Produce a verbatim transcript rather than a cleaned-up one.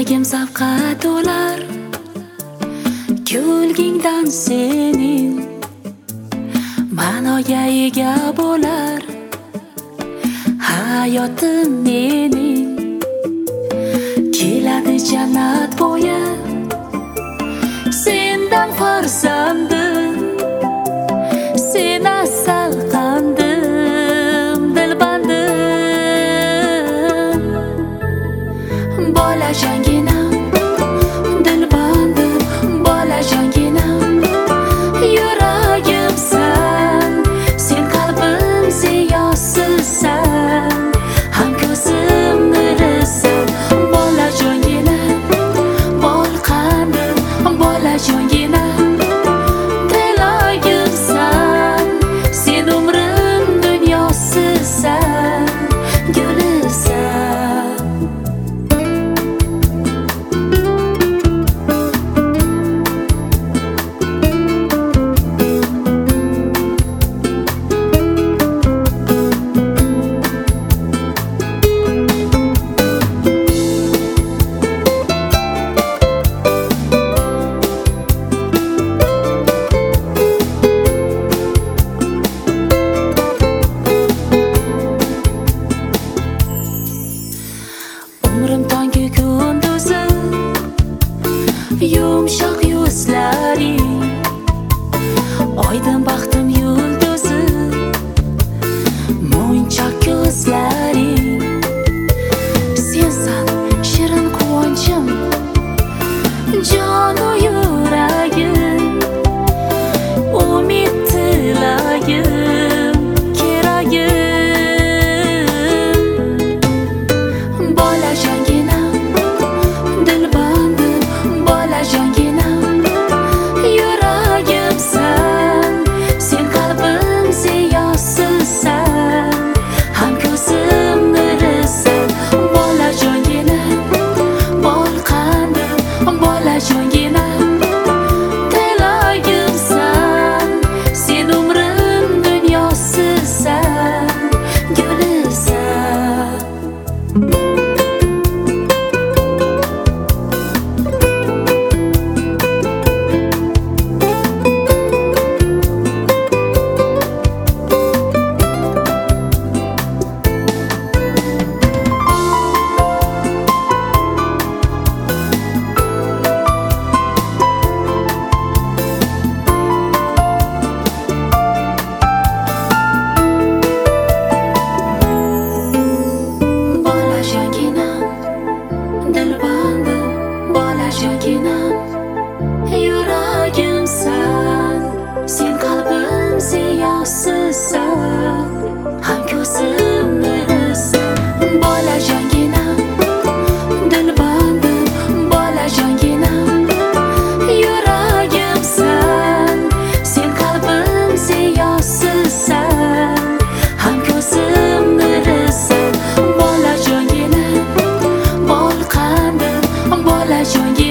Yuragim zavqqa to'lar kulgingdan sening, ma'noga ega bo'lar hayotim mening. Keladi jannat bo'yi sendan farzandim, sen asal qandim, dilbandim, bolajonginam, dilbandim, bolajonginam, yuragimsan, sen qalbim ziyosisan, ham ko'zim nurisan, bolajonginam, bol qandim, bolajonginam, tilagimsan, sen umrim dunyosisan, gulisan. Umrim tongi kunduzi, yumshoq yuzlaring, oydin baxtim yulduzi, mo'yinchoq ko'zlaring, sensan shirin quvonchim, jonu yuragim, umid tilagim, keragim, bolajonginam, dilbandim, bolajonginam, yuragimsan, sen qalbim ziyosisan, ham ko'zim nurisan, bolajonginam, bol qandim, bolajonginam, tilagimsan, sen umrim dunyosisan, gulisan. Bolajonginam, dilbandim, bolajonginam, yuragimsan, sen qalbim ziyosisan, ham ko'zim nurisan, bolajonginam, dilbandim, bolajonginam, yuragimsan, sen qalbim ziyosisan, ham ko'zim nurisan, bolajonginam, bol qandim, bolajonginam.